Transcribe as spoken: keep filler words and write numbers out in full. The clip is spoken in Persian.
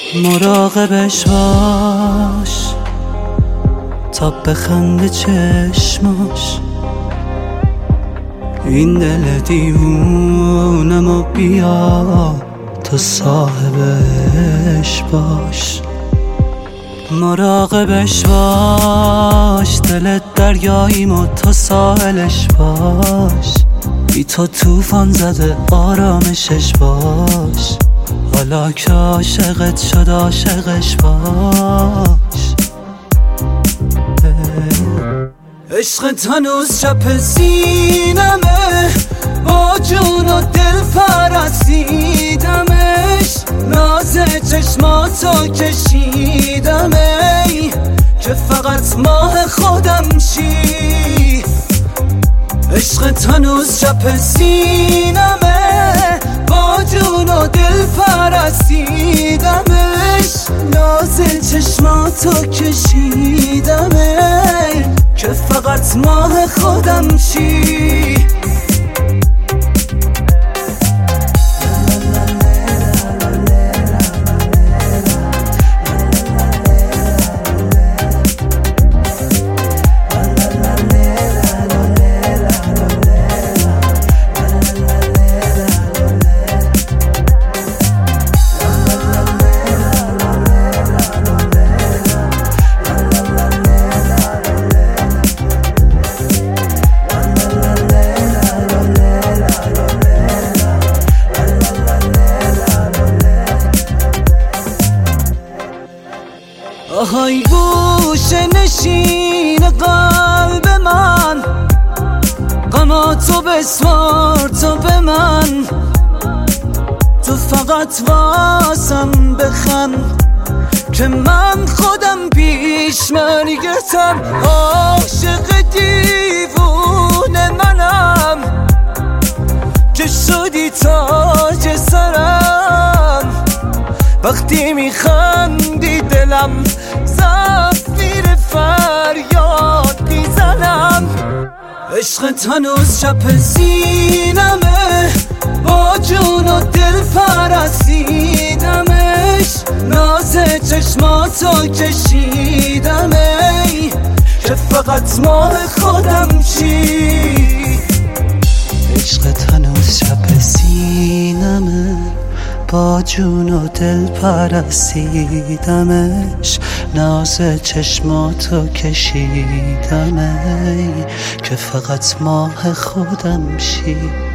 مراقبش باش تا بخنده چشماش، این دل دیوونمو بیا تو صاحبش باش. مراقبش باش، دلت دریاییمو تو ساحلش باش، بی تو توفان زده آرامشش باش، حالا که عاشقت شد عاشقش باش. عشقت هنوز چپ سینمه، با جون و دل پرستیدمش، ناز چشماتو کشیدم ای که فقط ماه خودم شی. عشقت هنوز چپ سینمه، با جون و دل پرستیدمش، ناز چشماتو کشیدم ای که فقط ماه خودم شی. آهای گوشه نشین قلب من، غماتو بسوار تو به من، تو فقط واسم بخند که من خودم پیش مرگتم. عاشق دیوونه منم که شدی تاج سرم، وقتی میخندی دلم زفیر فریاد میزنم. عشقت هنوز چپ سینمه، با جون و دل پرستیدمش، ناز چشماتو کشیدم ای که فقط ماه خودم شی. عشقت هنوز چپ سینمه، با جون و دل پرستیدمش، ناز چشماتو کشیدم ای که فقط ماه خودم شی.